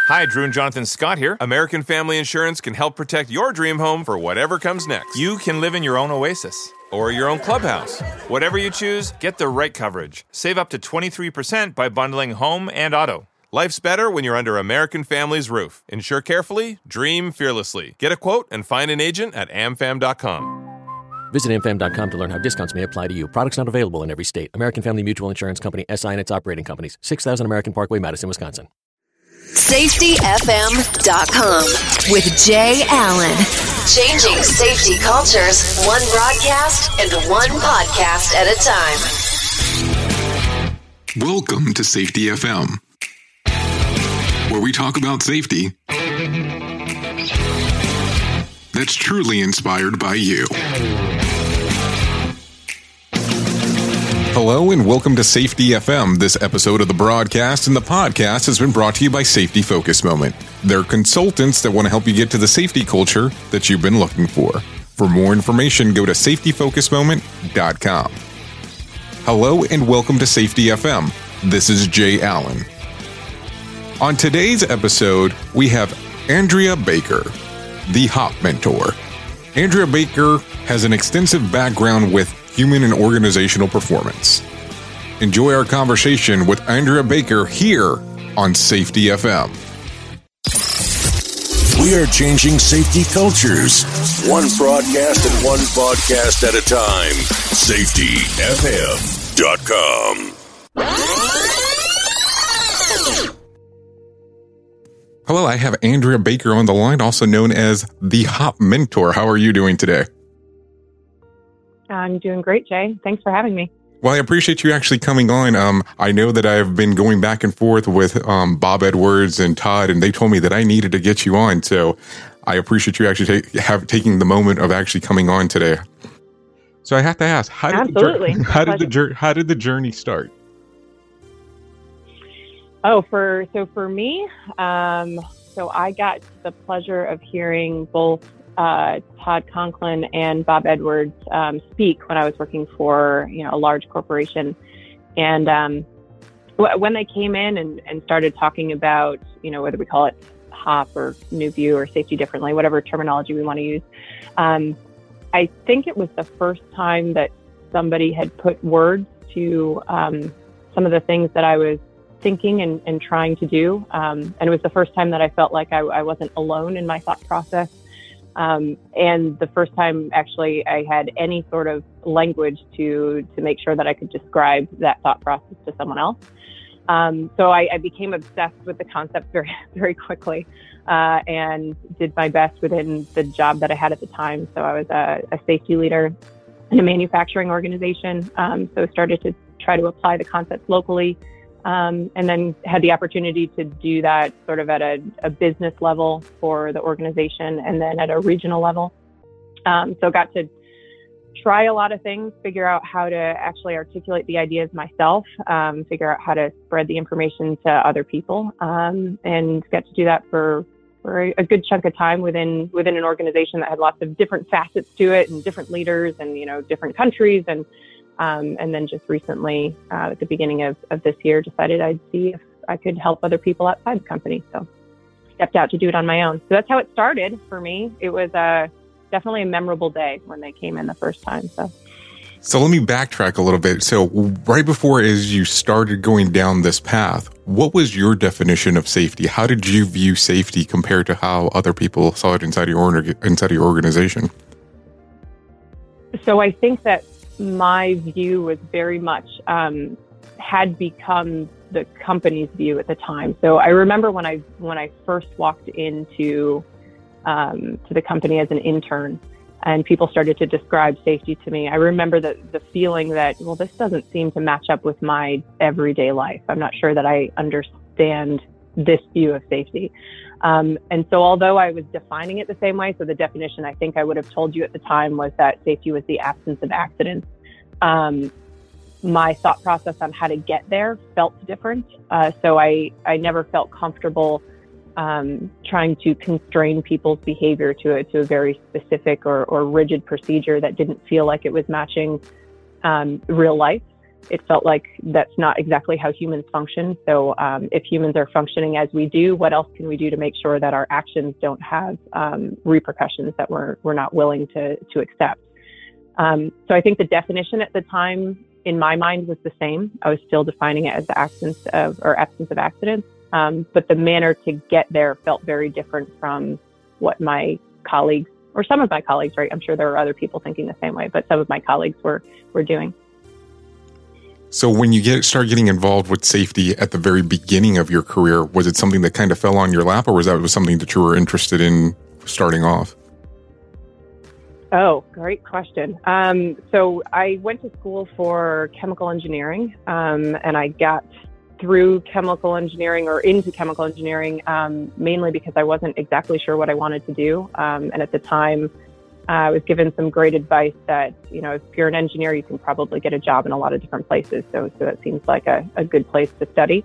Hi, Drew and Jonathan Scott here. American Family Insurance can help protect your dream home for whatever comes next. You can live in your own oasis or your own clubhouse. Whatever you choose, get the right coverage. Save up to 23% by bundling home and auto. Life's better when you're under American Family's roof. Insure carefully, dream fearlessly. Get a quote and find an agent at amfam.com. Visit amfam.com to learn how discounts may apply to you. Products not available in every state. American Family Mutual Insurance Company, SI and its operating companies. 6000 American Parkway, Madison, Wisconsin. SafetyFM.com with Jay Allen. Changing safety cultures, one broadcast and one podcast at a time. Welcome to Safety FM, where we talk about safety that's truly inspired by you. Hello and welcome to Safety FM. This episode of the broadcast and the podcast has been brought to you by Safety Focus Moment. They're consultants that want to help you get to the safety culture that you've been looking for. For more information, go to safetyfocusmoment.com. Hello and welcome to Safety FM. This is Jay Allen. On today's episode, we have Andrea Baker, the HOP Mentor. Andrea Baker has an extensive background with human and organizational performance. Enjoy our conversation with Andrea Baker here on Safety FM. We are changing safety cultures, one broadcast and one podcast at a time. SafetyFM.com. Hello, I have Andrea Baker on the line, also known as the HOP Mentor. How are you doing today? I'm doing great, Jay. Thanks for having me. Well, I appreciate you actually coming on. I know that I've been going back and forth with Bob Edwards and Todd, and they told me that I needed to get you on. So I appreciate you actually taking the moment of actually coming on today. So I have to ask, how did the journey start? For me, so I got the pleasure of hearing both Todd Conklin and Bob Edwards speak when I was working for a large corporation, and when they came in and started talking about whether we call it HOP or New View or safety differently, whatever terminology we want to use, I think it was the first time that somebody had put words to some of the things that I was thinking and trying to do, and it was the first time that I felt like I wasn't alone in my thought process. And the first time actually I had any sort of language to make sure that I could describe that thought process to someone else. So I became obsessed with the concept very, very quickly, and did my best within the job that I had at the time. So I was a safety leader in a manufacturing organization. So started to try to apply the concepts locally. And then had the opportunity to do that sort of at a business level for the organization and then at a regional level. So got to try a lot of things, figure out how to actually articulate the ideas myself, figure out how to spread the information to other people, and got to do that for a good chunk of time within an organization that had lots of different facets to it and different leaders and, different countries. And then just recently, at the beginning of this year, decided I'd see if I could help other people outside the company. So stepped out to do it on my own. So that's how it started for me. It was definitely a memorable day when they came in the first time. So let me backtrack a little bit. So right before, as you started going down this path, what was your definition of safety? How did you view safety compared to how other people saw it inside your organization? So I think that my view was very much had become the company's view at the time. So I remember when I first walked into to the company as an intern, and people started to describe safety to me. I remember the feeling that, well, this doesn't seem to match up with my everyday life. I'm not sure that I understand this view of safety. And so although I was defining it the same way, so the definition I think I would have told you at the time was that safety was the absence of accidents. My thought process on how to get there felt different. So I never felt comfortable trying to constrain people's behavior to a very specific or rigid procedure that didn't feel like it was matching real life. it felt like that's not exactly how humans function. So if humans are functioning as we do, what else can we do to make sure that our actions don't have repercussions that we're not willing to accept? So I think the definition at the time in my mind was the same. I was still defining it as the absence of accidents. But the manner to get there felt very different from what my colleagues, or some of my colleagues, right? I'm sure there were other people thinking the same way, but some of my colleagues were doing. So when you start getting involved with safety at the very beginning of your career, was it something that kind of fell on your lap, or was something that you were interested in starting off? Oh, great question. So I went to school for chemical engineering, and I got through chemical engineering or into chemical engineering mainly because I wasn't exactly sure what I wanted to do. And at the time, I was given some great advice that, if you're an engineer, you can probably get a job in a lot of different places. So that seems like a good place to study.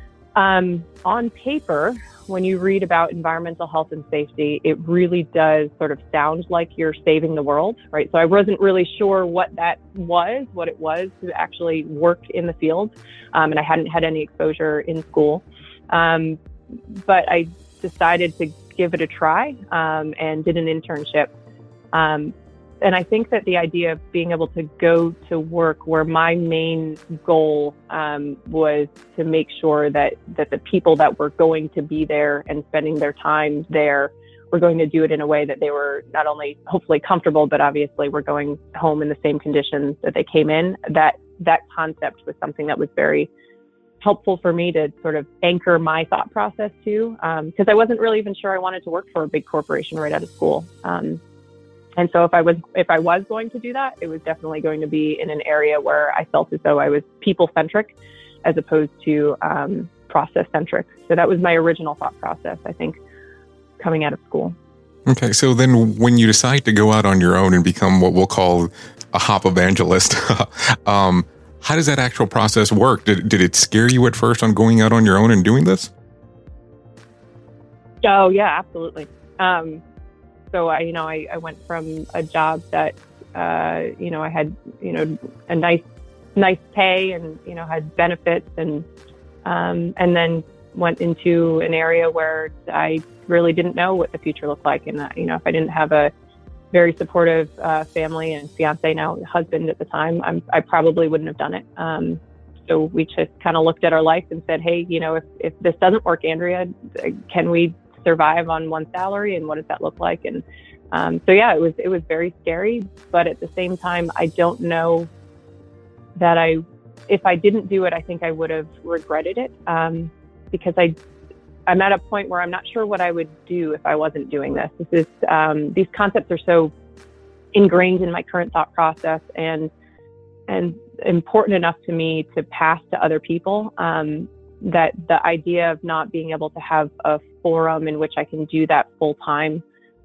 On paper, when you read about environmental health and safety, it really does sort of sound like you're saving the world, right? So I wasn't really sure what it was to actually work in the field. And I hadn't had any exposure in school. But I decided to give it a try and did an internship. And I think that the idea of being able to go to work where my main goal was to make sure that the people that were going to be there and spending their time there were going to do it in a way that they were not only hopefully comfortable, but obviously were going home in the same conditions that they came in. That concept was something that was very helpful for me to sort of anchor my thought process to, because I wasn't really even sure I wanted to work for a big corporation right out of school. And so if I was going to do that, it was definitely going to be in an area where I felt as though I was people-centric as opposed to process-centric. So that was my original thought process, I think, coming out of school. Okay, so then when you decide to go out on your own and become what we'll call a hop evangelist, how does that actual process work? Did it scare you at first on going out on your own and doing this? Oh, yeah, absolutely. So I went from a job that, I had, a nice pay and, had benefits and then went into an area where I really didn't know what the future looked like. And, if I didn't have a very supportive family and fiance, now husband at the time, I probably wouldn't have done it. So we just kind of looked at our life and said, hey, if this doesn't work, Andrea, can we survive on one salary, and what does that look like? And it was very scary, but at the same time, I don't know that if I didn't do it, I think I would have regretted it, because I'm at a point where I'm not sure what I would do if I wasn't doing this. These concepts are so ingrained in my current thought process and important enough to me to pass to other people, that the idea of not being able to have a forum in which I can do that full time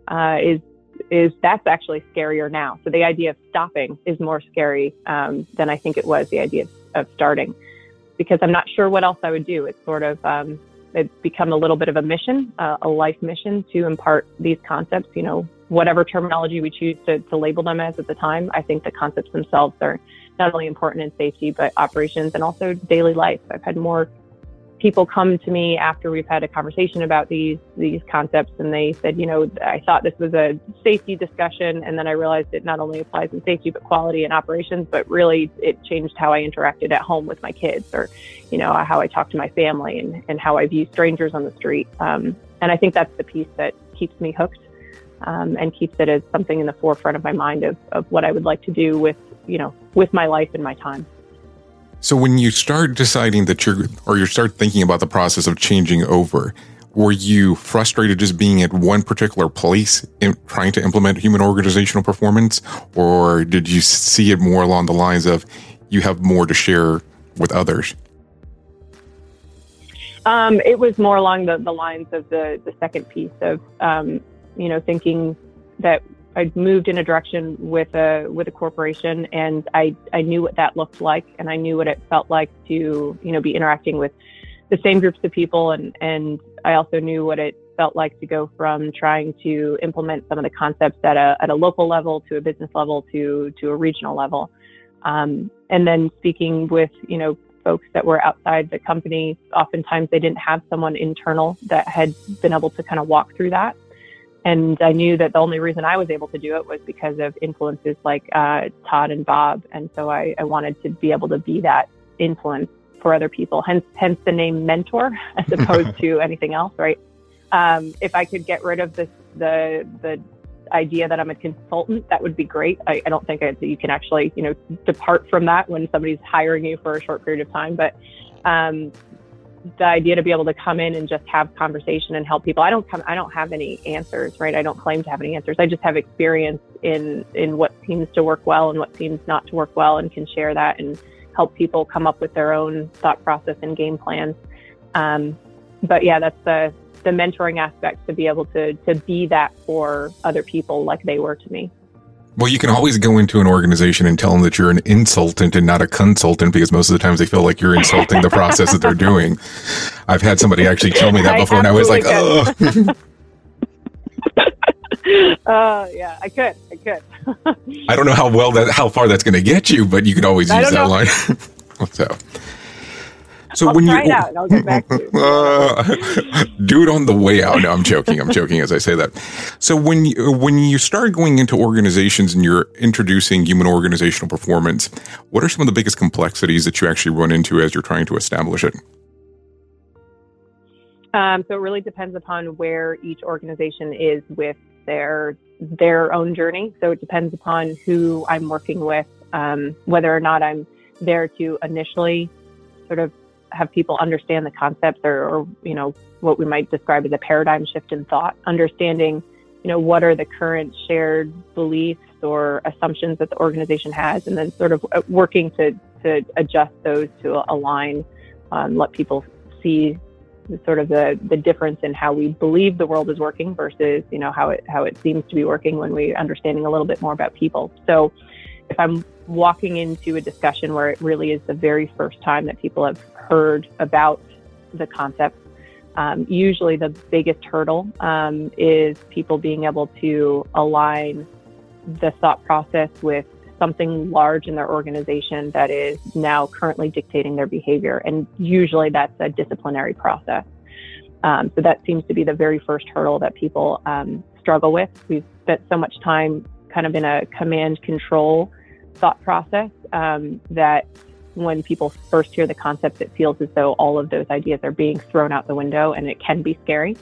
that's actually scarier now. So the idea of stopping is more scary than I think it was the idea of starting, because I'm not sure what else I would do. It's sort of it's become a little bit of a mission, a life mission to impart these concepts. Whatever terminology we choose to label them as at the time, I think the concepts themselves are not only important in safety, but operations and also daily life. I've had more people come to me after we've had a conversation about these concepts, and they said, I thought this was a safety discussion, and then I realized it not only applies in safety, but quality and operations, but really it changed how I interacted at home with my kids, or, how I talk to my family and how I view strangers on the street. And I think that's the piece that keeps me hooked, and keeps it as something in the forefront of my mind of what I would like to do with my life and my time. So when you start deciding that you start thinking about the process of changing over, were you frustrated just being at one particular place in trying to implement human organizational performance? Or did you see it more along the lines of you have more to share with others? It was more along the lines of the second piece of, thinking that I'd moved in a direction with a corporation, and I knew what that looked like, and I knew what it felt like to, be interacting with the same groups of people. And I also knew what it felt like to go from trying to implement some of the concepts at a local level to a business level to a regional level. And then speaking with, folks that were outside the company, oftentimes they didn't have someone internal that had been able to kind of walk through that. And I knew that the only reason I was able to do it was because of influences like Todd and Bob. And so I wanted to be able to be that influence for other people, hence the name mentor as opposed to anything else, right? If I could get rid of the idea that I'm a consultant, that would be great. I don't think you can actually, depart from that when somebody's hiring you for a short period of time. But the idea to be able to come in and just have conversation and help people. I don't have any answers, right? I don't claim to have any answers. I just have experience in what seems to work well and what seems not to work well, and can share that and help people come up with their own thought process and game plans. But yeah, that's the mentoring aspect, to be able to be that for other people like they were to me. Well, you can always go into an organization and tell them that you're an insultant and not a consultant, because most of the times they feel like you're insulting the process that they're doing. I've had somebody actually tell me that before, and I was like, oh. Yeah, I could. I don't know how far that's going to get you, but you could always use that line. So I'll try it out and I'll get back to you. Do it on the way out. No, I'm joking as I say that. So when you start going into organizations and you're introducing human organizational performance, what are some of the biggest complexities that you actually run into as you're trying to establish it? So it really depends upon where each organization is with their own journey. So it depends upon who I'm working with, whether or not I'm there to initially sort of have people understand the concepts or what we might describe as a paradigm shift in thought, understanding, what are the current shared beliefs or assumptions that the organization has, and then sort of working to adjust those to align, let people see sort of the difference in how we believe the world is working versus, how it seems to be working when we're understanding a little bit more about people. So if I'm walking into a discussion where it really is the very first time that people have heard about the concept, usually the biggest hurdle is people being able to align the thought process with something large in their organization that is now currently dictating their behavior. And usually that's a disciplinary process. So that seems to be the very first hurdle that people struggle with. We've spent so much time kind of in a command control thought process that when people first hear the concept, it feels as though all of those ideas are being thrown out the window, and it can be scary.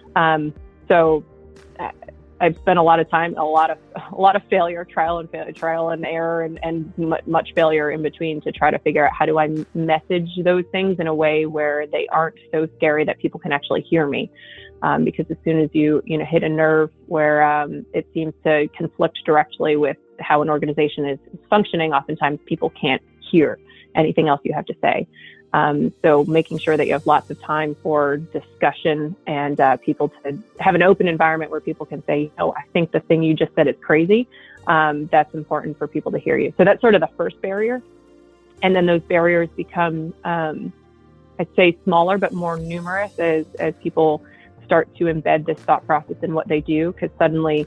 So I've spent a lot of time, a lot of failure, trial and error, and much failure in between to try to figure out how do I message those things in a way where they aren't so scary that people can actually hear me. Because as soon as you hit a nerve where it seems to conflict directly with how an organization is functioning, oftentimes people can't hear anything else you have to say. So making sure that you have lots of time for discussion and people to have an open environment where people can say, I think the thing you just said is crazy. That's important for people to hear you. So that's sort of the first barrier. And then those barriers become, I'd say, smaller but more numerous as people start to embed this thought process in what they do, because suddenly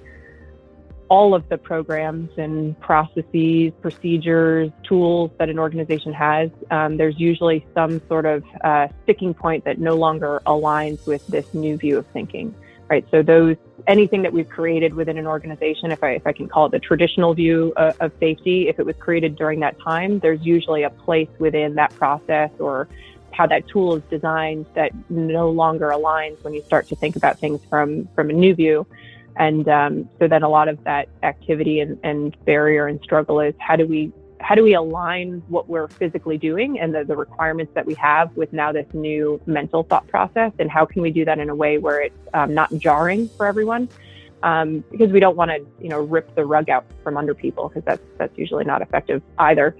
all of the programs and processes, procedures, tools that an organization has, there's usually some sort of sticking point that no longer aligns with this new view of thinking, right? So anything that we've created within an organization, if I can call it the traditional view of safety, if it was created during that time, there's usually a place within that process or how that tool is designed that no longer aligns when you start to think about things from a new view. And so then a lot of that activity and barrier and struggle is how do we align what we're physically doing and the requirements that we have with now this new mental thought process, and how can we do that in a way where it's not jarring for everyone, because we don't want to rip the rug out from under people, because that's usually not effective either.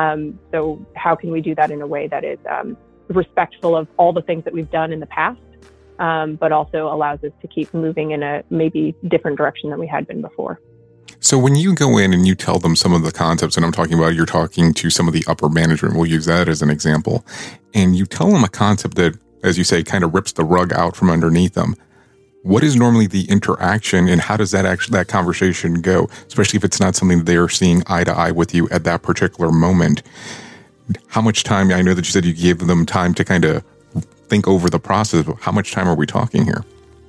So how can we do that in a way that is respectful of all the things that we've done in the past, but also allows us to keep moving in a maybe different direction than we had been before. So when you go in and you tell them some of the concepts, and I'm talking about, you're talking to some of the upper management, we'll use that as an example, and you tell them a concept that, as you say, kind of rips the rug out from underneath them, what is normally the interaction, and how does that conversation go, especially if it's not something that they are seeing eye to eye with you at that particular moment? How much time, I know that you said you gave them time to kind of think over the process, but how much time are we talking here?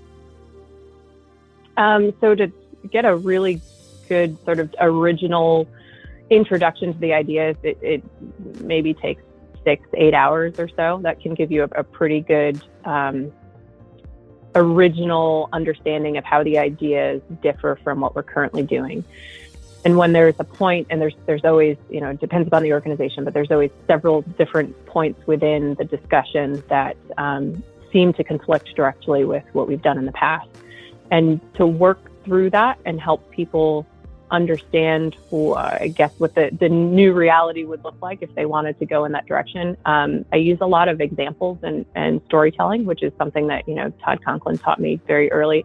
So to get a really good sort of original introduction to the ideas, it maybe takes 6-8 hours or so. That can give you a pretty good original understanding of how the ideas differ from what we're currently doing. And when there's a point, and there's always, it depends upon the organization, but there's always several different points within the discussion that seem to conflict directly with what we've done in the past. And to work through that and help people understand, I guess, what the new reality would look like if they wanted to go in that direction. I use a lot of examples and storytelling, which is something that, Todd Conklin taught me very early.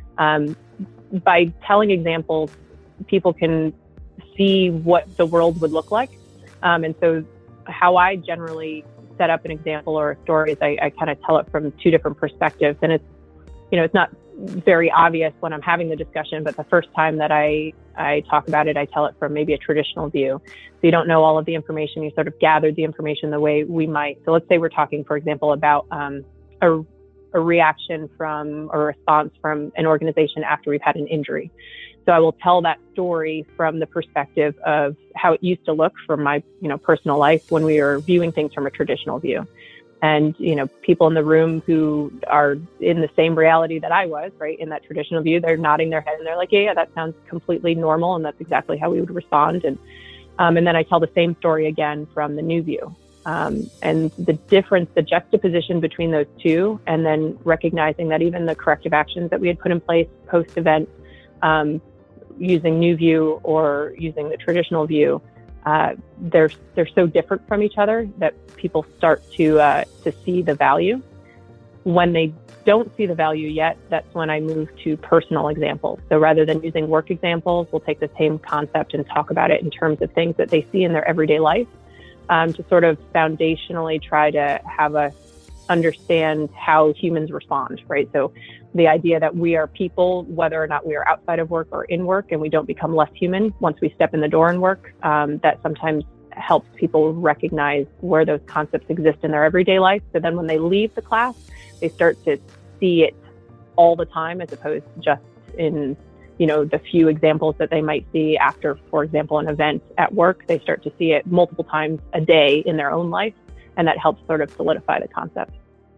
By telling examples, people can see what the world would look like. And so how I generally set up an example or a story is I kind of tell it from two different perspectives. And it's not very obvious when I'm having the discussion, but the first time that I talk about it, I tell it from maybe a traditional view. So you don't know all of the information, you sort of gathered the information the way we might. So let's say we're talking, for example, about a reaction from or a response from an organization after we've had an injury. So I will tell that story from the perspective of how it used to look from my, personal life when we were viewing things from a traditional view. And, people in the room who are in the same reality that I was, right, in that traditional view, they're nodding their head and they're like, yeah, that sounds completely normal. And that's exactly how we would respond. And then I tell the same story again from the new view. And the difference, the juxtaposition between those two, and then recognizing that even the corrective actions that we had put in place post-event, using new view or using the traditional view, they're so different from each other that people start to see the value. When they don't see the value yet, that's when I move to personal examples. So rather than using work examples, we'll take the same concept and talk about it in terms of things that they see in their everyday life, to sort of foundationally try to have us understand how humans respond, right? So the idea that we are people, whether or not we are outside of work or in work, and we don't become less human once we step in the door in work, that sometimes helps people recognize where those concepts exist in their everyday life. So then when they leave the class, they start to see it all the time, as opposed to just in, the few examples that they might see after, for example, an event at work. They start to see it multiple times a day in their own life, and that helps sort of solidify the concept.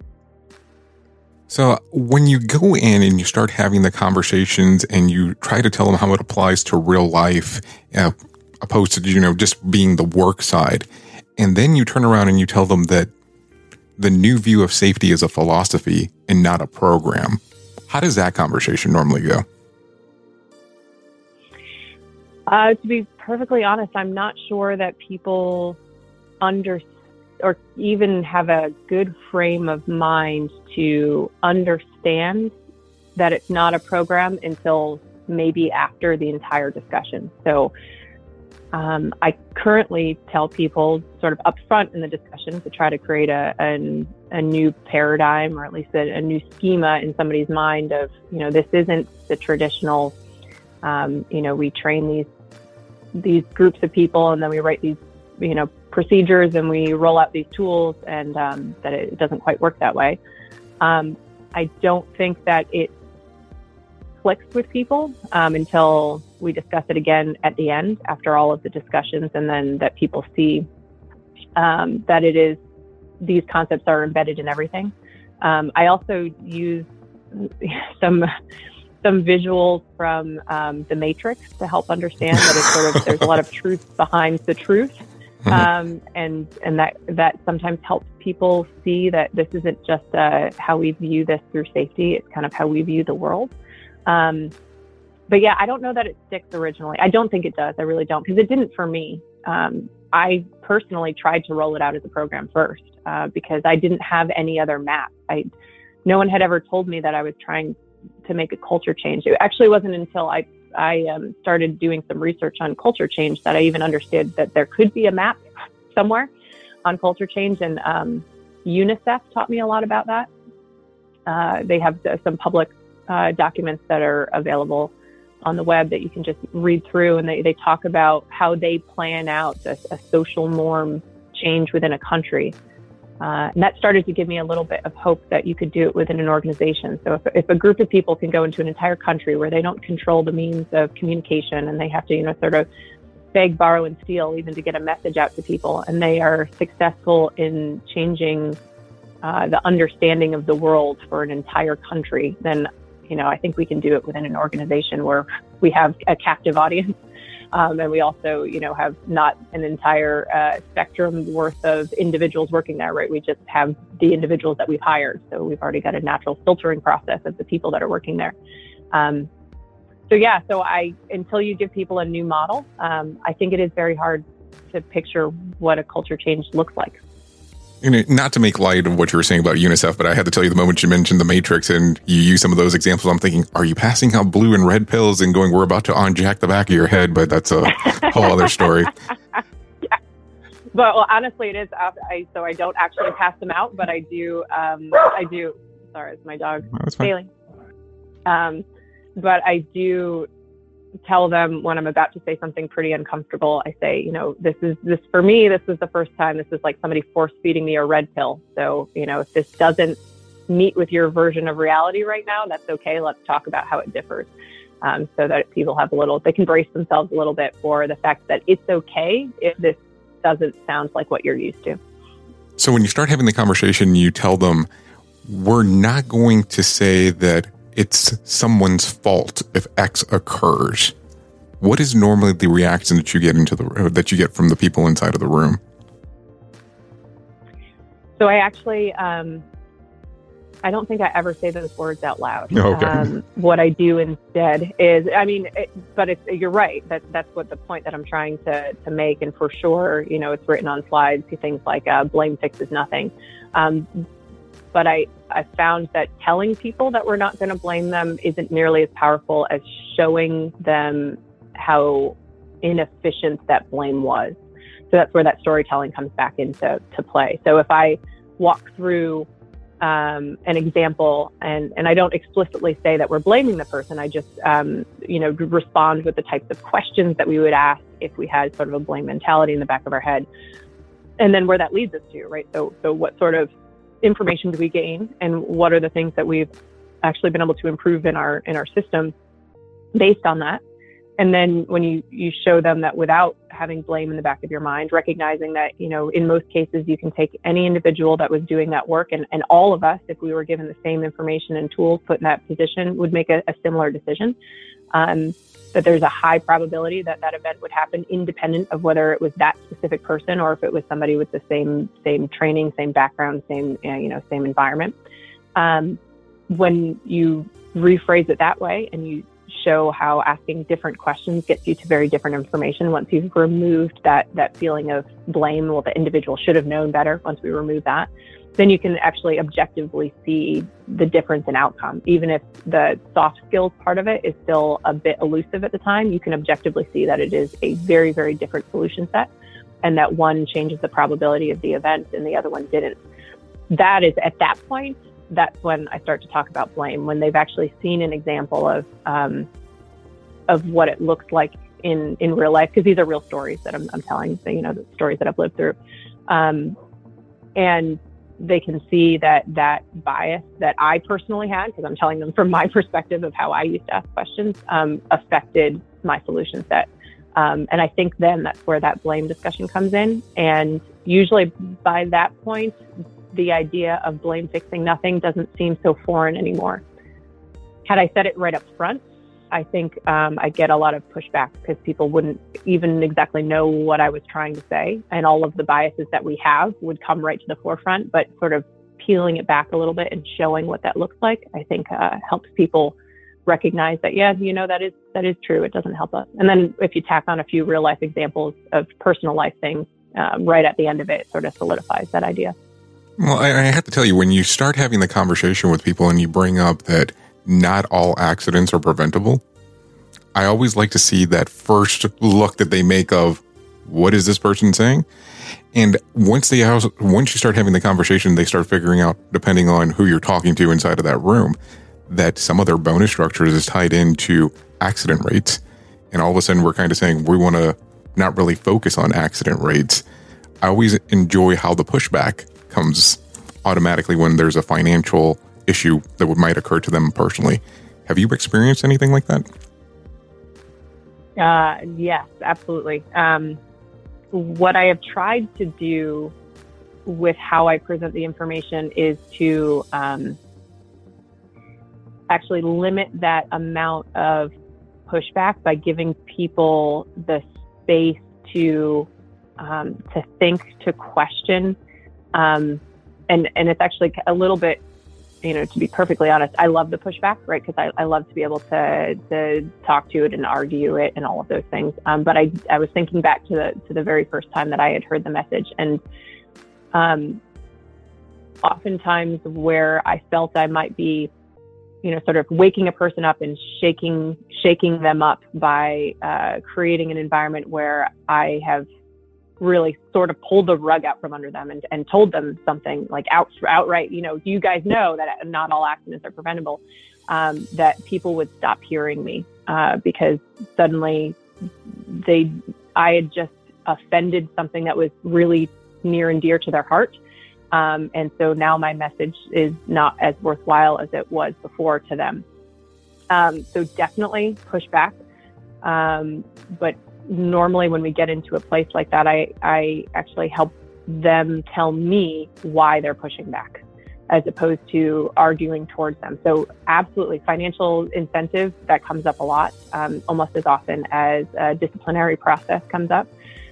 So when you go in and you start having the conversations and you try to tell them how it applies to real life, opposed to, just being the work side, and then you turn around and you tell them that the new view of safety is a philosophy and not a program, how does that conversation normally go? To be perfectly honest, I'm not sure that people understand or even have a good frame of mind to understand that it's not a program until maybe after the entire discussion. So I currently tell people sort of upfront in the discussion to try to create a new paradigm, or at least a new schema in somebody's mind of, this isn't the traditional, we train these groups of people and then we write these, procedures and we roll out these tools, and that it doesn't quite work that way. I don't think that it clicks with people until we discuss it again at the end after all of the discussions, and then that people see that these concepts are embedded in everything. I also use some visuals from The Matrix to help understand that it's sort of, there's a lot of truth behind the truth. And that sometimes helps people see that this isn't just how we view this through safety. It's kind of how we view the world. But yeah, I don't know that it sticks originally. I don't think it does. I really don't, because it didn't for me. I personally tried to roll it out as a program first because I didn't have any other map. No one had ever told me that I was trying to make a culture change. It actually wasn't until I started doing some research on culture change that I even understood that there could be a map somewhere on culture change. And UNICEF taught me a lot about that. They have some public documents that are available on the web that you can just read through, and they talk about how they plan out a social norm change within a country. And that started to give me a little bit of hope that you could do it within an organization. So if a group of people can go into an entire country where they don't control the means of communication and they have to, sort of beg, borrow, and steal even to get a message out to people, and they are successful in changing the understanding of the world for an entire country, then, I think we can do it within an organization where we have a captive audience. And we also, have not an entire spectrum worth of individuals working there, right? We just have the individuals that we've hired. So we've already got a natural filtering process of the people that are working there. So until you give people a new model, I think it is very hard to picture what a culture change looks like. Not to make light of what you were saying about UNICEF, but I had to tell you the moment you mentioned the Matrix and you use some of those examples, I'm thinking, are you passing out blue and red pills and going, we're about to unjack the back of your head? But that's a whole other story. Yeah. But honestly, it is. So I don't actually pass them out, but I do. Sorry, it's my dog failing. But I do tell them when I'm about to say something pretty uncomfortable. I say, this for me, this is the first time. This is like somebody force feeding me a red pill. So, if this doesn't meet with your version of reality right now, that's okay. Let's talk about how it differs. So that people have they can brace themselves a little bit for the fact that it's okay if this doesn't sound like what you're used to. So when you start having the conversation, you tell them, we're not going to say that it's someone's fault if X occurs. What is normally the reaction that you get from the people inside of the room? So I actually, I don't think I ever say those words out loud. Okay. What I do instead is, you're right. That's what the point that I'm trying to make. And for sure, it's written on slides, things like blame fixes nothing. But I found that telling people that we're not going to blame them isn't nearly as powerful as showing them how inefficient that blame was. So that's where that storytelling comes back into play. So if I walk through an example and I don't explicitly say that we're blaming the person, I just, respond with the types of questions that we would ask if we had sort of a blame mentality in the back of our head. And then where that leads us to, right? So what sort of information do we gain, and what are the things that we've actually been able to improve in our system based on that? And then when you show them that without having blame in the back of your mind, recognizing that, in most cases, you can take any individual that was doing that work and all of us, if we were given the same information and tools put in that position, would make a similar decision. That there's a high probability that event would happen independent of whether it was that specific person or if it was somebody with the same training, same background, same environment. When you rephrase it that way and you show how asking different questions gets you to very different information, once you've removed that feeling of blame, well, the individual should have known better, once we remove that, then you can actually objectively see the difference in outcome. Even if the soft skills part of it is still a bit elusive at the time, you can objectively see that it is a very, very different solution set, and that one changes the probability of the event and the other one didn't. That is, at that point, that's when I start to talk about blame, when they've actually seen an example of what it looks like in real life, because these are real stories that I'm telling, the stories that I've lived through. And they can see that bias that I personally had, because I'm telling them from my perspective of how I used to ask questions, affected my solution set. And I think then that's where that blame discussion comes in. And usually by that point, the idea of blame fixing nothing doesn't seem so foreign anymore. Had I said it right up front, I think I get a lot of pushback because people wouldn't even exactly know what I was trying to say. And all of the biases that we have would come right to the forefront, but sort of peeling it back a little bit and showing what that looks like, I think helps people recognize that, that is true. It doesn't help us. And then if you tack on a few real life examples of personal life things right at the end of it, sort of solidifies that idea. Well, I have to tell you, when you start having the conversation with people and you bring up that not all accidents are preventable, I always like to see that first look that they make of what is this person saying? And once you start having the conversation, they start figuring out, depending on who you're talking to inside of that room, that some of their bonus structures is tied into accident rates. And all of a sudden we're kind of saying we want to not really focus on accident rates. I always enjoy how the pushback comes automatically when there's a financial issue that might occur to them personally. Have you experienced anything like that? Yes, absolutely. What I have tried to do with how I present the information is to actually limit that amount of pushback by giving people the space to think, to question, and it's actually a little bit, to be perfectly honest, I love the pushback, right? Because I love to be able to talk to it and argue it and all of those things. But I was thinking back to the very first time that I had heard the message, and oftentimes where I felt I might be, sort of waking a person up and shaking them up by creating an environment where I have really sort of pulled the rug out from under them and told them something like outright, you guys know that not all accidents are preventable, that people would stop hearing me because suddenly I had just offended something that was really near and dear to their heart. And so now my message is not as worthwhile as it was before to them. So definitely push back. But normally when we get into a place like that, I actually help them tell me why they're pushing back as opposed to arguing towards them. So absolutely, financial incentive, that comes up a lot, almost as often as a disciplinary process comes up.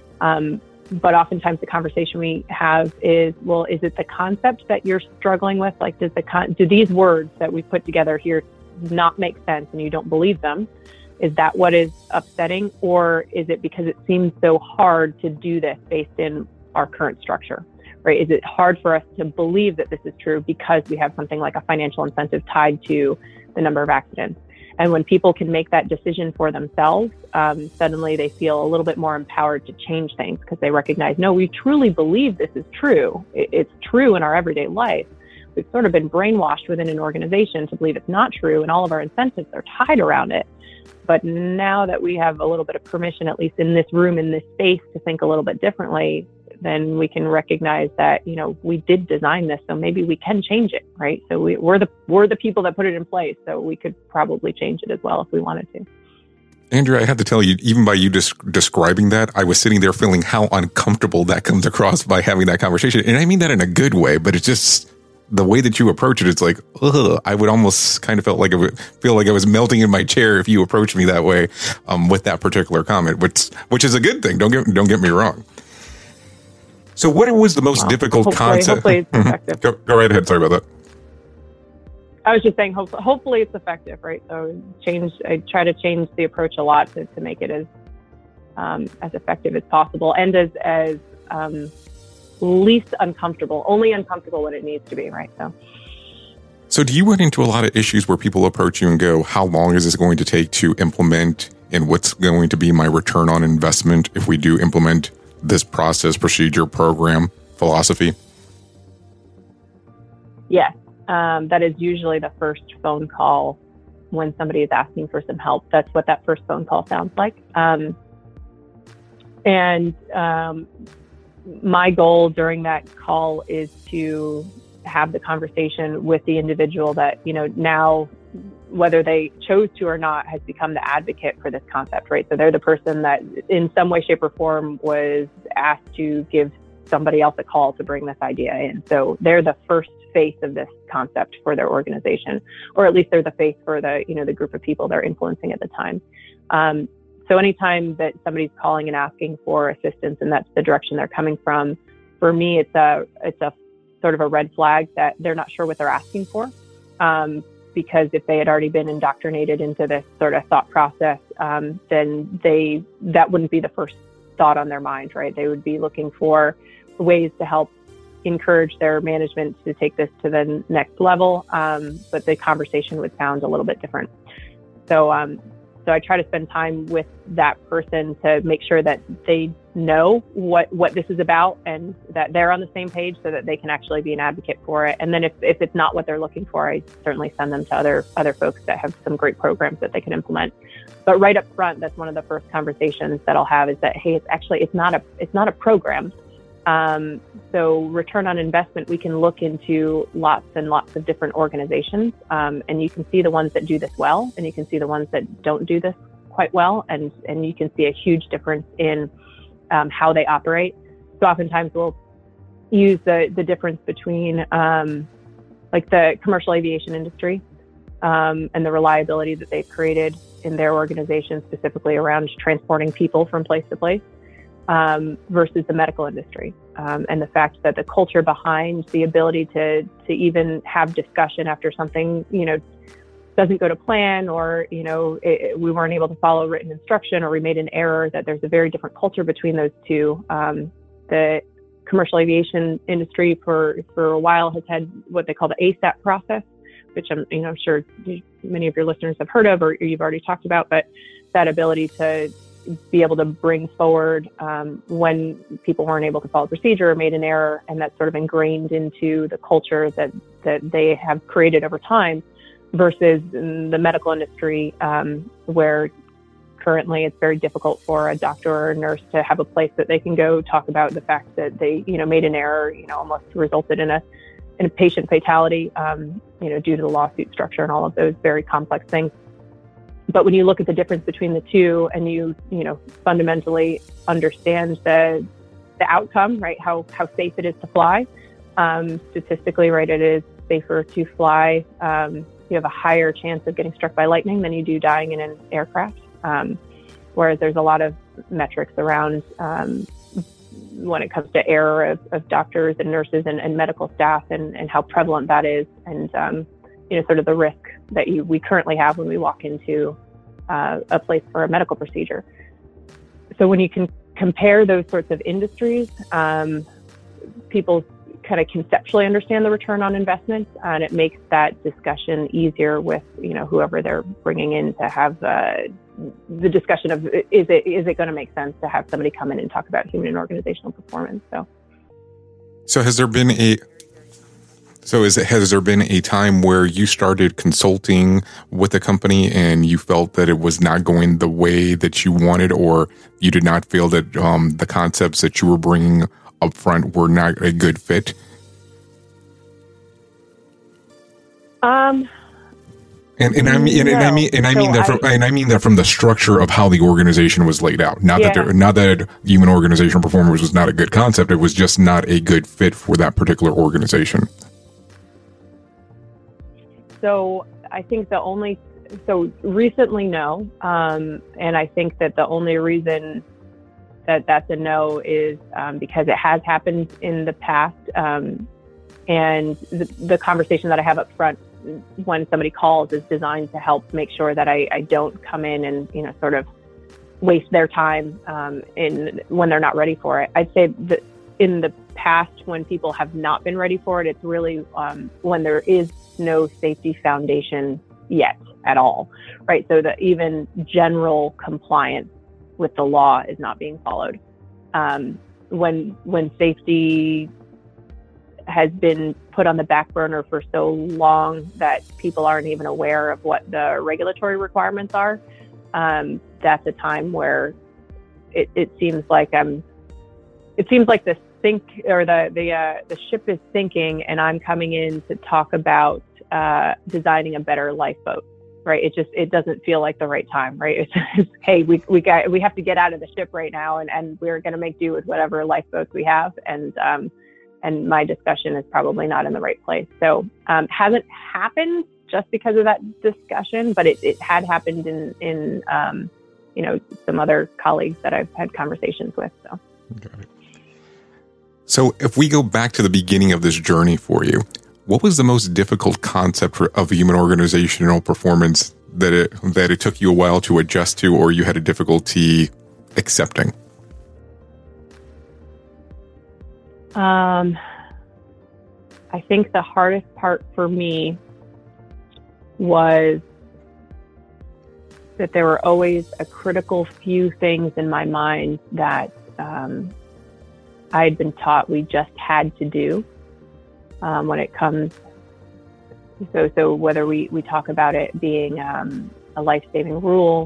But oftentimes the conversation we have is, well, is it the concept that you're struggling with? Like, do these words that we put together here not make sense and you don't believe them? Is that what is upsetting? Or is it because it seems so hard to do this based in our current structure, right? Is it hard for us to believe that this is true because we have something like a financial incentive tied to the number of accidents? And when people can make that decision for themselves, suddenly they feel a little bit more empowered to change things because they recognize, no, we truly believe this is true. It's true in our everyday life. We've sort of been brainwashed within an organization to believe it's not true, and all of our incentives are tied around it. But now that we have a little bit of permission, at least in this room, in this space, to think a little bit differently, then we can recognize that, we did design this, so maybe we can change it, right? So we're the people that put it in place, so we could probably change it as well if we wanted to. Andrea, I have to tell you, even by you describing that, I was sitting there feeling how uncomfortable that comes across by having that conversation. And I mean that in a good way, but it's just the way that you approach it. It's like, ugh, I would almost kind of feel like I was melting in my chair if you approached me that way with that particular comment, which is a good thing. Don't get me wrong. So what was the most difficult concept? Hopefully it's effective. Go right ahead. Sorry about that. I was just saying, hopefully it's effective, right? So I try to change the approach a lot to make it as effective as possible and as least uncomfortable, only uncomfortable when it needs to be, right? So do you run into a lot of issues where people approach you and go, how long is this going to take to implement, and what's going to be my return on investment if we do implement this process, procedure, program, philosophy? Yes. That is usually the first phone call when somebody is asking for some help. That's what that first phone call sounds like. My goal during that call is to have the conversation with the individual that, now, whether they chose to or not, has become the advocate for this concept, right? So they're the person that in some way, shape, or form was asked to give somebody else a call to bring this idea in. So they're the first face of this concept for their organization, or at least they're the face for the group of people they're influencing at the time. So anytime that somebody's calling and asking for assistance and that's the direction they're coming from, for me, it's a sort of a red flag that they're not sure what they're asking for. Because if they had already been indoctrinated into this sort of thought process, then that wouldn't be the first thought on their mind, right? They would be looking for ways to help encourage their management to take this to the next level. But the conversation would sound a little bit different. So So I try to spend time with that person to make sure that they know what this is about and that they're on the same page so that they can actually be an advocate for it. And then if it's not what they're looking for, I certainly send them to other folks that have some great programs that they can implement. But right up front, that's one of the first conversations that I'll have is that, hey, it's not a program. So return on investment, we can look into lots and lots of different organizations, and you can see the ones that do this well, and you can see the ones that don't do this quite well, and you can see a huge difference in how they operate. So oftentimes we'll use the difference between like the commercial aviation industry and the reliability that they've created in their organization, specifically around transporting people from place to place. Versus the medical industry, and the fact that the culture behind the ability to even have discussion after something, doesn't go to plan, or, we weren't able to follow written instruction, or we made an error, that there's a very different culture between those two. The commercial aviation industry for a while has had what they call the ASAP process, which I'm sure many of your listeners have heard of, or you've already talked about, but that ability to be able to bring forward when people weren't able to follow procedure or made an error, and that's sort of ingrained into the culture that they have created over time, versus in the medical industry, where currently it's very difficult for a doctor or a nurse to have a place that they can go talk about the fact that they made an error, almost resulted in a patient fatality, due to the lawsuit structure and all of those very complex things. But when you look at the difference between the two, and you fundamentally understand the outcome, right? How safe it is to fly. Statistically, right, it is safer to fly. You have a higher chance of getting struck by lightning than you do dying in an aircraft. Whereas there's a lot of metrics around when it comes to error of doctors and nurses and medical staff, and how prevalent that is, and sort of the risk that we currently have when we walk into a place for a medical procedure. So when you can compare those sorts of industries, people kind of conceptually understand the return on investment, and it makes that discussion easier with whoever they're bringing in to have the discussion of is it going to make sense to have somebody come in and talk about human and organizational performance. So has there been has there been a time where you started consulting with a company and you felt that it was not going the way that you wanted, or you did not feel that the concepts that you were bringing up front were not a good fit? I mean that from the structure of how the organization was laid out. Not that human organizational performance was not a good concept. It was just not a good fit for that particular organization. So I think recently, no. And I think that the only reason that that's a no is because it has happened in the past. And the conversation that I have up front when somebody calls is designed to help make sure that I don't come in and, sort of waste their time when they're not ready for it. I'd say that in the past, when people have not been ready for it, it's really when there is no safety foundation yet at all, right? So that even general compliance with the law is not being followed. When safety has been put on the back burner for so long that people aren't even aware of what the regulatory requirements are, that's a time where it seems like the ship is sinking, and I'm coming in to talk about designing a better lifeboat, right? It doesn't feel like the right time, right? It's just, hey, we have to get out of the ship right now, and we're going to make do with whatever lifeboats we have, and my discussion is probably not in the right place. So hasn't happened just because of that discussion, but it had happened in some other colleagues that I've had conversations with. So. Got it. So if we go back to the beginning of this journey for you, what was the most difficult concept of human organizational performance that it took you a while to adjust to, or you had a difficulty accepting? I think the hardest part for me was that there were always a critical few things in my mind that I had been taught we just had to do when it comes. So whether we talk about it being a life-saving rule,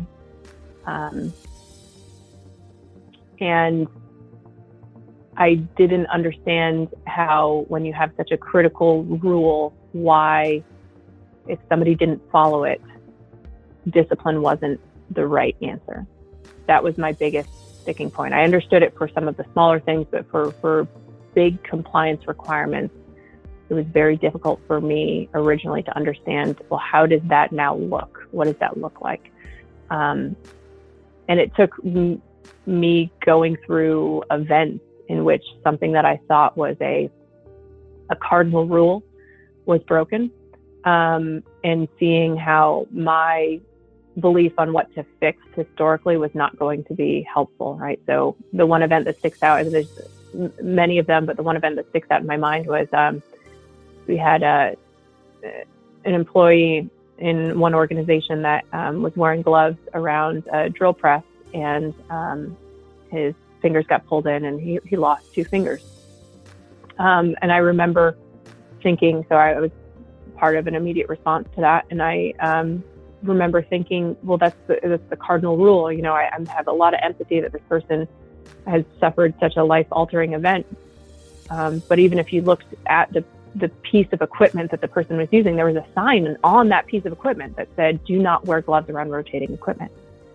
and I didn't understand how, when you have such a critical rule, why, if somebody didn't follow it, discipline wasn't the right answer. That was my biggest sticking point. I understood it for some of the smaller things, but for big compliance requirements, it was very difficult for me originally to understand, well, how does that now look? What does that look like? And it took me going through events in which something that I thought was a cardinal rule was broken, and seeing how my belief on what to fix historically was not going to be helpful, right? So the one event that sticks out, and there's many of them, but the one event that sticks out in my mind was we had an employee in one organization that was wearing gloves around a drill press, and his fingers got pulled in, and he lost 2 fingers. And I remember thinking, so I was part of an immediate response to that, and I remember thinking, well, that's the cardinal rule. You know, I have a lot of empathy that this person has suffered such a life-altering event. But even if you looked at the piece of equipment that the person was using, there was a sign on that piece of equipment that said, "Do not wear gloves around rotating equipment."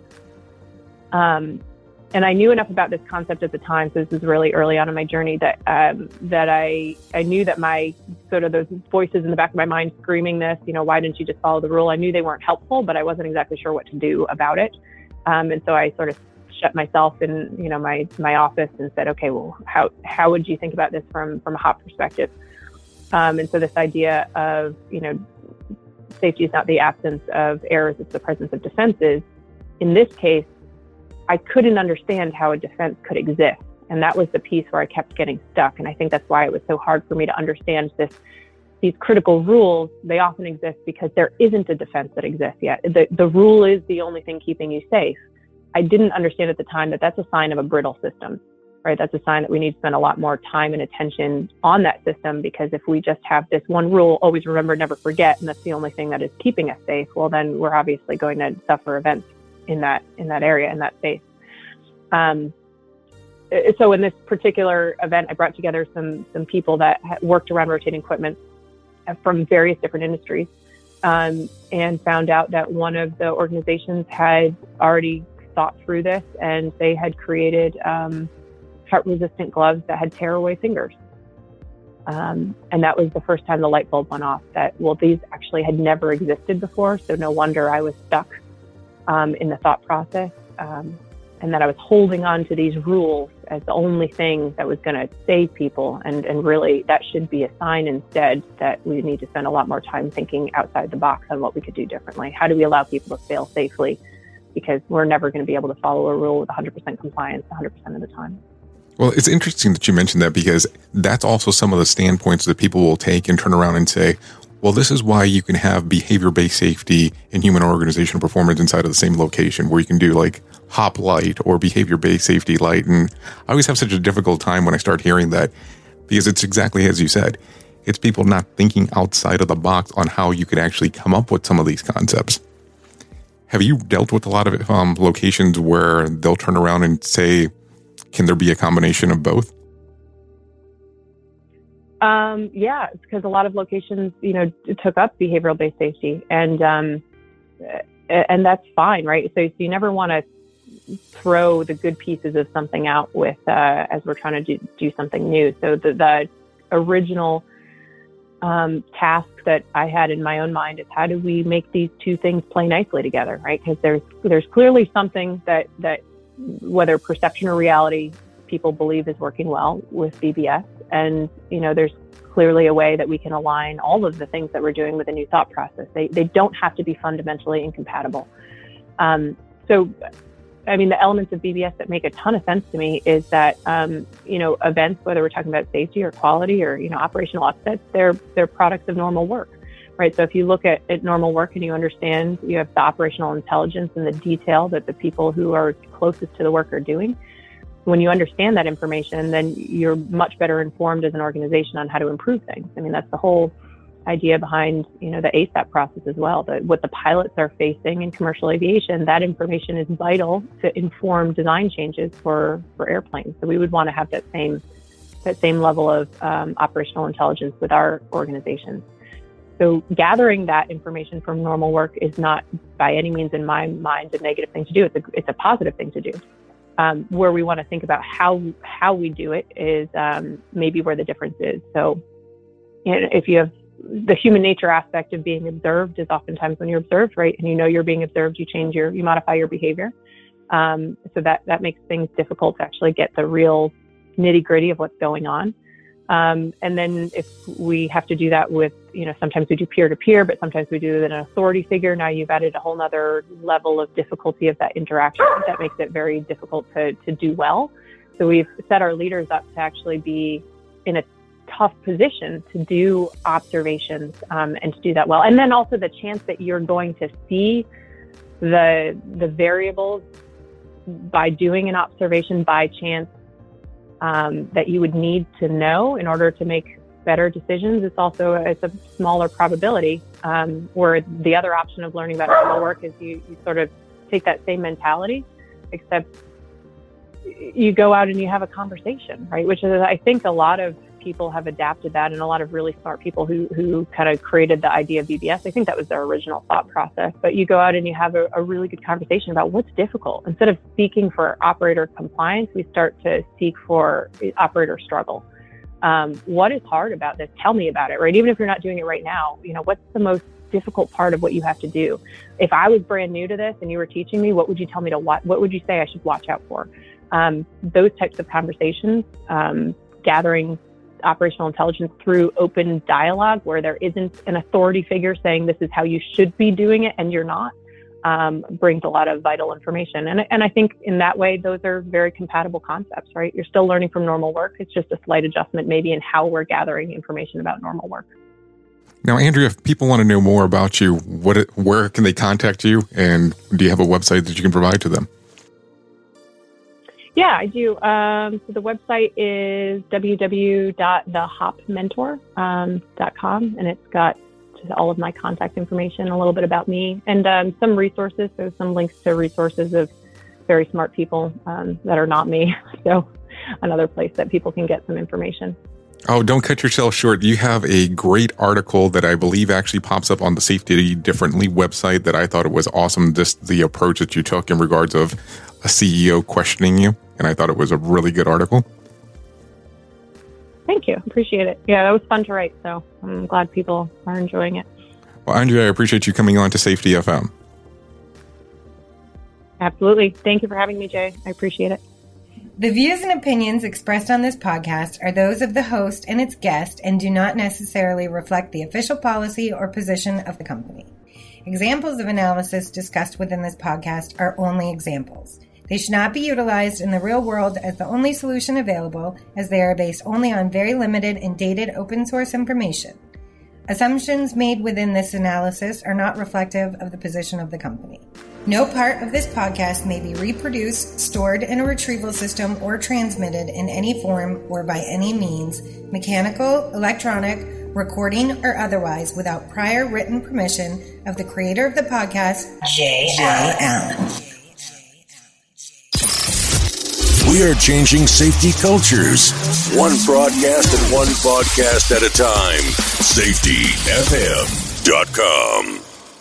And I knew enough about this concept at the time, so this was really early on in my journey, that I knew that my sort of those voices in the back of my mind screaming this, you know, why didn't you just follow the rule? I knew they weren't helpful, but I wasn't exactly sure what to do about it. And so I sort of shut myself in, you know, my office and said, okay, well, how would you think about this from a HOP perspective? And so this idea of, you know, safety is not the absence of errors, it's the presence of defenses. In this case, I couldn't understand how a defense could exist. And that was the piece where I kept getting stuck. And I think that's why it was so hard for me to understand these critical rules. They often exist because there isn't a defense that exists yet. The rule is the only thing keeping you safe. I didn't understand at the time that that's a sign of a brittle system, right? That's a sign that we need to spend a lot more time and attention on that system, because if we just have this one rule, always remember, never forget, and that's the only thing that is keeping us safe, well, then we're obviously going to suffer events in that area, in that space. So in this particular event, I brought together some people that worked around rotating equipment from various different industries, and found out that one of the organizations had already thought through this, and they had created cut-resistant gloves that had tear-away fingers. And that was the first time the light bulb went off that, well, these actually had never existed before, so no wonder I was stuck in the thought process, and that I was holding on to these rules as the only thing that was going to save people. And really, that should be a sign instead that we need to spend a lot more time thinking outside the box on what we could do differently. How do we allow people to fail safely? Because we're never going to be able to follow a rule with 100% compliance 100% of the time. Well, it's interesting that you mentioned that, because that's also some of the standpoints that people will take and turn around and say, well, this is why you can have behavior-based safety and human organizational performance inside of the same location, where you can do like HOP light or behavior-based safety light. And I always have such a difficult time when I start hearing that, because it's exactly as you said. It's people not thinking outside of the box on how you could actually come up with some of these concepts. Have you dealt with a lot of locations where they'll turn around and say, can there be a combination of both? Yeah, it's because a lot of locations, you know, took up behavioral-based safety, and that's fine, right? So you never want to throw the good pieces of something out with as we're trying to do something new. So the original task that I had in my own mind is, how do we make these two things play nicely together, right? Because there's clearly something that whether perception or reality, people believe is working well with BBS. And, you know, there's clearly a way that we can align all of the things that we're doing with a new thought process. They don't have to be fundamentally incompatible. So, I mean, the elements of BBS that make a ton of sense to me is that, you know, events, whether we're talking about safety or quality or, you know, operational upsets, they're products of normal work, right? So if you look at normal work and you understand you have the operational intelligence and the detail that the people who are closest to the work are doing, when you understand that information, then you're much better informed as an organization on how to improve things. I mean, that's the whole idea behind, the ASAP process as well. What the pilots are facing in commercial aviation, that information is vital to inform design changes for airplanes. So we would want to have that same level of operational intelligence with our organization. So gathering that information from normal work is not by any means in my mind a negative thing to do. It's a positive thing to do. Where we want to think about how we do it is maybe where the difference is. So, if you have the human nature aspect of being observed is oftentimes when you're observed, right, and you're being observed, you modify your behavior. So that makes things difficult to actually get the real nitty gritty of what's going on. And then if we have to do that with, sometimes we do peer-to-peer, but sometimes we do it with an authority figure. Now you've added a whole nother level of difficulty of that interaction. That makes it very difficult to do well. So we've set our leaders up to actually be in a tough position to do observations and to do that well. And then also the chance that you're going to see the variables by doing an observation by chance that you would need to know in order to make better decisions. It's a smaller probability, where the other option of learning about normal work is you sort of take that same mentality, except you go out and you have a conversation, right? Which is, I think a lot of people have adapted that, and a lot of really smart people who kind of created the idea of VBS. I think that was their original thought process. But you go out and you have a really good conversation about what's difficult. Instead of seeking for operator compliance, we start to seek for operator struggle. What is hard about this? Tell me about it, right? Even if you're not doing it right now, what's the most difficult part of what you have to do? If I was brand new to this and you were teaching me, what would you tell me to watch? What would you say I should watch out for? Those types of conversations, gathering operational intelligence through open dialogue where there isn't an authority figure saying this is how you should be doing it and you're not, brings a lot of vital information. And I think in that way, those are very compatible concepts, right? You're still learning from normal work. It's just a slight adjustment maybe in how we're gathering information about normal work. Now, Andrea, if people want to know more about you, where can they contact you? And do you have a website that you can provide to them? Yeah, I do. So the website is www.thehopmentor.com, and it's got just all of my contact information, a little bit about me, and some resources. So some links to resources of very smart people that are not me. So another place that people can get some information. Oh, don't cut yourself short. You have a great article that I believe actually pops up on the Safety Differently website that I thought it was awesome, just the approach that you took in regards of a CEO questioning you. And I thought it was a really good article. Thank you. Appreciate it. Yeah, that was fun to write. So I'm glad people are enjoying it. Well, Andrea, I appreciate you coming on to Safety FM. Absolutely. Thank you for having me, Jay. I appreciate it. The views and opinions expressed on this podcast are those of the host and its guest and do not necessarily reflect the official policy or position of the company. Examples of analysis discussed within this podcast are only examples. They should not be utilized in the real world as the only solution available, as they are based only on very limited and dated open source information. Assumptions made within this analysis are not reflective of the position of the company. No part of this podcast may be reproduced, stored in a retrieval system, or transmitted in any form or by any means, mechanical, electronic, recording, or otherwise, without prior written permission of the creator of the podcast, Jay Allen. We are changing safety cultures, one broadcast and one podcast at a time. SafetyFM.com.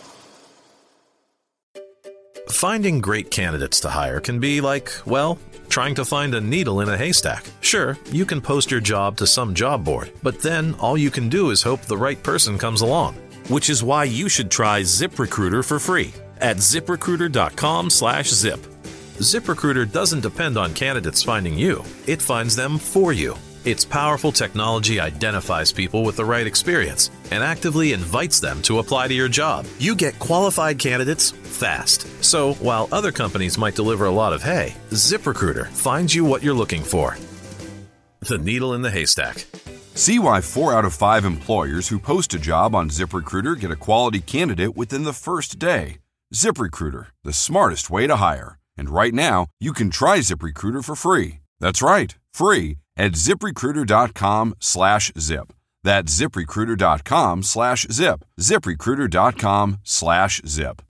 Finding great candidates to hire can be like, well, trying to find a needle in a haystack. Sure, you can post your job to some job board, but then all you can do is hope the right person comes along. Which is why you should try ZipRecruiter for free at ZipRecruiter.com/zip. ZipRecruiter doesn't depend on candidates finding you. It finds them for you. Its powerful technology identifies people with the right experience and actively invites them to apply to your job. You get qualified candidates fast. So while other companies might deliver a lot of hay, ZipRecruiter finds you what you're looking for. The needle in the haystack. See why 4 out of 5 employers who post a job on ZipRecruiter get a quality candidate within the first day. ZipRecruiter, the smartest way to hire. And right now, you can try ZipRecruiter for free. That's right, free at ZipRecruiter.com/zip. That's ZipRecruiter.com/zip. ZipRecruiter.com/zip.